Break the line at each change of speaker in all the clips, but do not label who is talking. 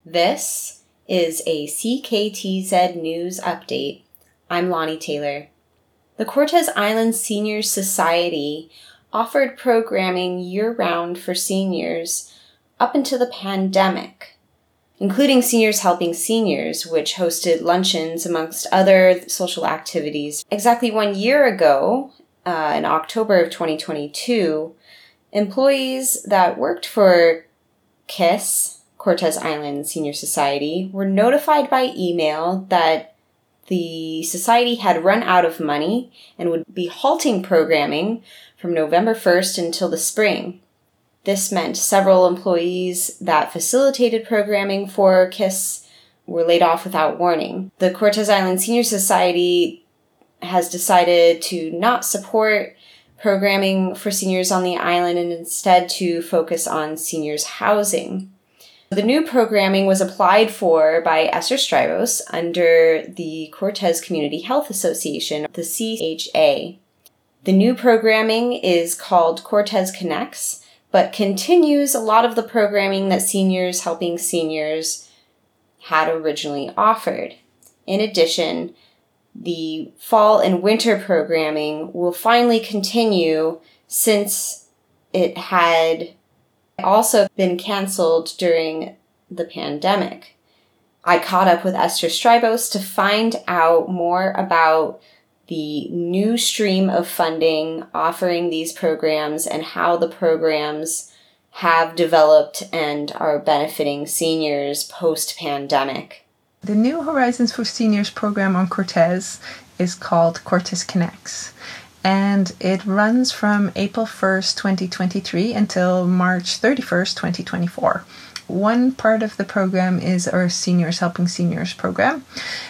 This is a CKTZ News Update. I'm Lonnie Taylor. The Cortes Islands Seniors Society offered programming year-round for seniors up until the pandemic, including Seniors Helping Seniors, which hosted luncheons amongst other social activities. Exactly 1 year ago, in October of 2022, employees that worked for KISS, Cortes Islands Senior Society, were notified by email that the society had run out of money and would be halting programming from November 1st until the spring. This meant several employees that facilitated programming for KISS were laid off without warning. The Cortes Islands Senior Society has decided to not support programming for seniors on the island and instead to focus on seniors' housing. The new programming was applied for by Esther Strybos under the Cortes Community Health Association, the CHA. The new programming is called Cortes Connects, but continues a lot of the programming that Seniors Helping Seniors had originally offered. In addition, the fall and winter programming will finally continue since it had also been canceled during the pandemic. I caught up with Esther Strybos to find out more about the new stream of funding offering these programs and how the programs have developed and are benefiting seniors post-pandemic.
The New Horizons for Seniors program on Cortes is called Cortes Connects, and it runs from April 1st, 2023 until March 31st, 2024. One part of the program is our Seniors Helping Seniors program,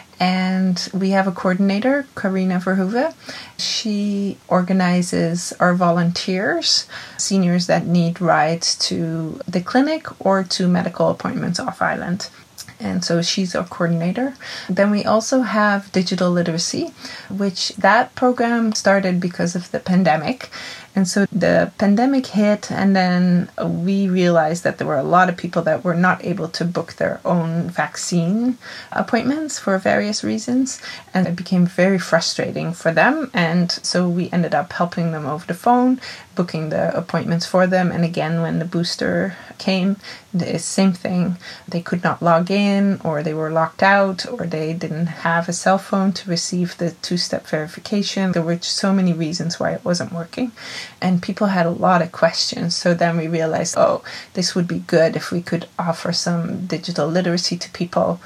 and we have a coordinator, Karina Verhoeven. She organizes our volunteers, seniors that need rides to the clinic or to medical appointments off island. And so she's our coordinator. Then we also have digital literacy, which that program started because of the pandemic. And so the pandemic hit, and then we realized that there were a lot of people that were not able to book their own vaccine appointments for various reasons. And it became very frustrating for them. And so we ended up helping them over the phone, booking the appointments for them. And again, when the booster came, the same thing. They could not log in, or they were locked out, or they didn't have a cell phone to receive the two-step verification. There were so many reasons why it wasn't working. And people had a lot of questions. So then we realized, this would be good if we could offer some digital literacy to people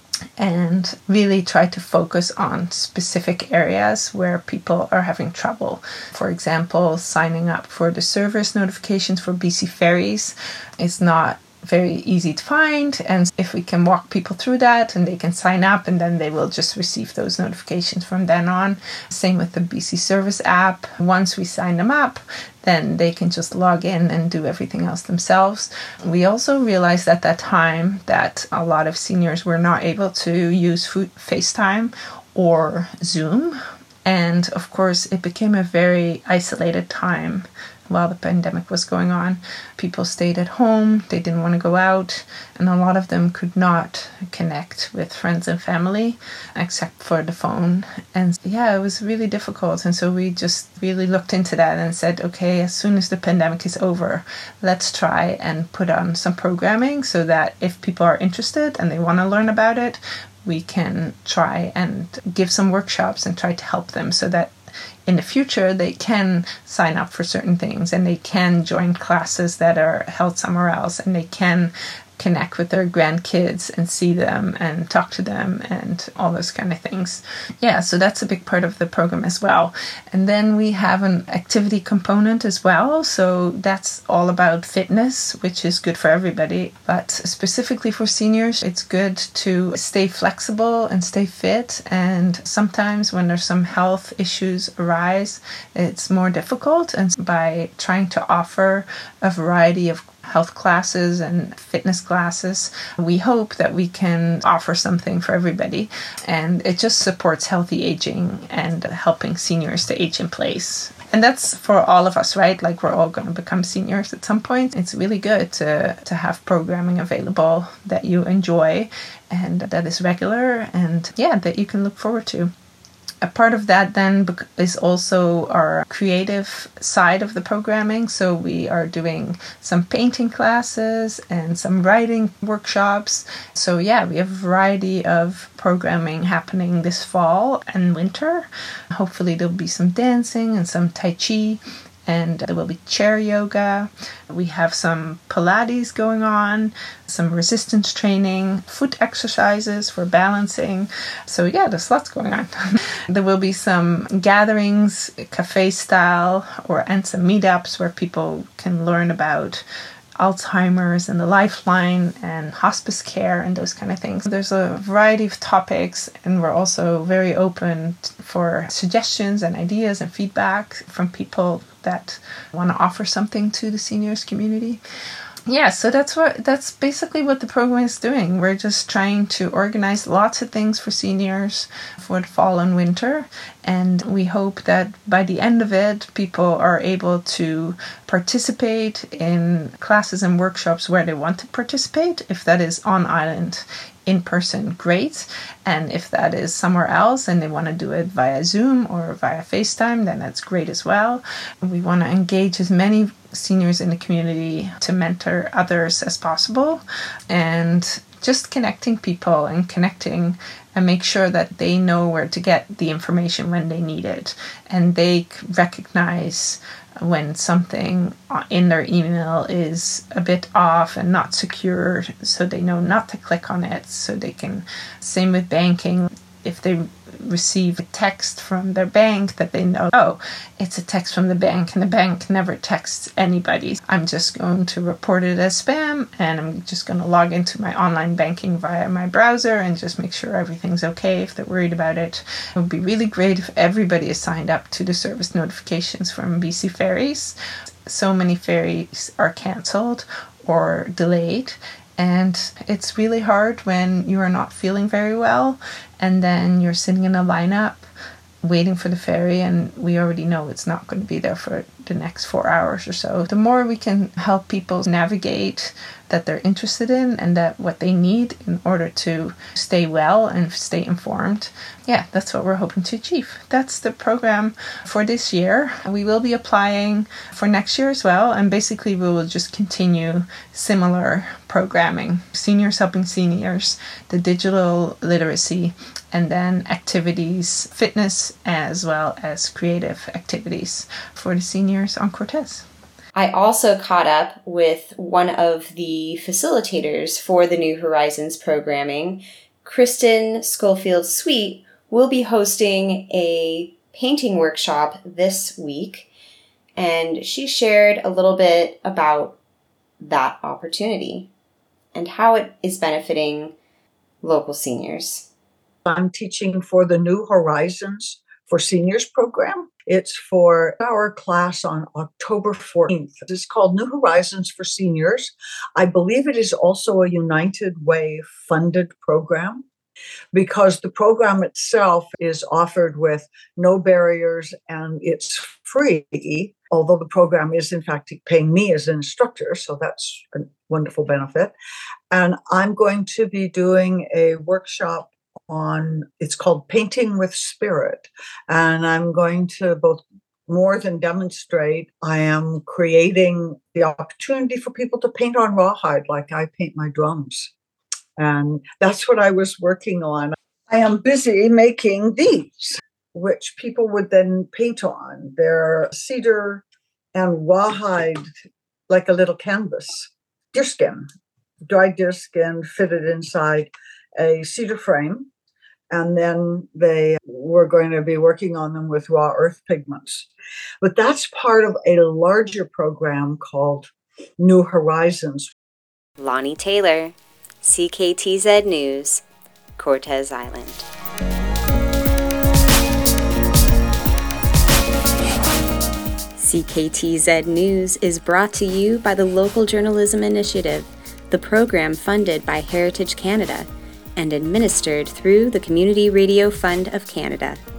and really try to focus on specific areas where people are having trouble. For example, signing up for the service notifications for BC Ferries is not very easy to find, and if we can walk people through that and they can sign up, and then they will just receive those notifications from then on. Same with the BC Service app. Once we sign them up, then they can just log in and do everything else themselves. We also realized at that time that a lot of seniors were not able to use FaceTime or Zoom, and of course it became a very isolated time. While the pandemic was going on, people stayed at home, they didn't want to go out, and a lot of them could not connect with friends and family except for the phone. And it was really difficult. And so we just really looked into that and said, okay, as soon as the pandemic is over, let's try and put on some programming so that if people are interested and they want to learn about it, we can try and give some workshops and try to help them so that in the future they can sign up for certain things and they can join classes that are held somewhere else, and they can connect with their grandkids and see them and talk to them and all those kind of things. So that's a big part of the program as well. And then we have an activity component as well. So that's all about fitness, which is good for everybody. But specifically for seniors, it's good to stay flexible and stay fit. And sometimes when there's some health issues arise, it's more difficult. And by trying to offer a variety of health classes and fitness classes, we hope that we can offer something for everybody, and it just supports healthy aging and helping seniors to age in place. And that's for all of us, right? Like we're all going to become seniors at some point. It's really good to have programming available that you enjoy and that is regular and that you can look forward to. A part of that then is also our creative side of the programming. So we are doing some painting classes and some writing workshops. So we have a variety of programming happening this fall and winter. Hopefully there'll be some dancing and some Tai Chi. And there will be chair yoga. We have some Pilates going on, some resistance training, foot exercises for balancing. So there's lots going on. There will be some gatherings, cafe style, and some meetups where people can learn about Alzheimer's and the Lifeline and hospice care and those kind of things. There's a variety of topics, and we're also very open for suggestions and ideas and feedback from people that want to offer something to the seniors community. So that's basically what the program is doing. We're just trying to organize lots of things for seniors for the fall and winter. And we hope that by the end of it, people are able to participate in classes and workshops where they want to participate. If that is on island in person, great. And if that is somewhere else and they want to do it via Zoom or via FaceTime, then that's great as well. We want to engage as many seniors in the community to mentor others as possible, and just connecting people and connecting and make sure that they know where to get the information when they need it, and they recognize when something in their email is a bit off and not secure, so they know not to click on it. So they can, same with banking, if they receive a text from their bank that they know, oh, it's a text from the bank and the bank never texts anybody. I'm just going to report it as spam, and I'm just going to log into my online banking via my browser and just make sure everything's okay if they're worried about it. It would be really great if everybody is signed up to the service notifications from BC Ferries. So many ferries are cancelled or delayed. And it's really hard when you are not feeling very well and then you're sitting in a lineup waiting for the ferry, and we already know it's not going to be there for the next 4 hours or so. The more we can help people navigate that they're interested in and that what they need in order to stay well and stay informed, that's what we're hoping to achieve. That's the program for this year. We will be applying for next year as well, and basically we will just continue similar programming. Seniors helping seniors, the digital literacy, and then activities, fitness, as well as creative activities for the seniors on Cortes.
I also caught up with one of the facilitators for the New Horizons programming. Kristen Schofield-Sweet will be hosting a painting workshop this week, and she shared a little bit about that opportunity and how it is benefiting local seniors.
I'm teaching for the New Horizons for Seniors program. It's for our class on October 14th. It's called New Horizons for Seniors. I believe it is also a United Way funded program, because the program itself is offered with no barriers and it's free, although the program is in fact paying me as an instructor, so that's a wonderful benefit. And I'm going to be doing a workshop it's called Painting with Spirit. And I'm going to both more than demonstrate, I am creating the opportunity for people to paint on rawhide like I paint my drums. And that's what I was working on. I am busy making these, which people would then paint on. They're cedar and rawhide, like a little canvas, deerskin, dried deerskin fitted inside a cedar frame. And then we're going to be working on them with raw earth pigments. But that's part of a larger program called New Horizons.
Lonnie Taylor, CKTZ News, Cortes Island. CKTZ News is brought to you by the Local Journalism Initiative, the program funded by Heritage Canada and administered through the Community Radio Fund of Canada.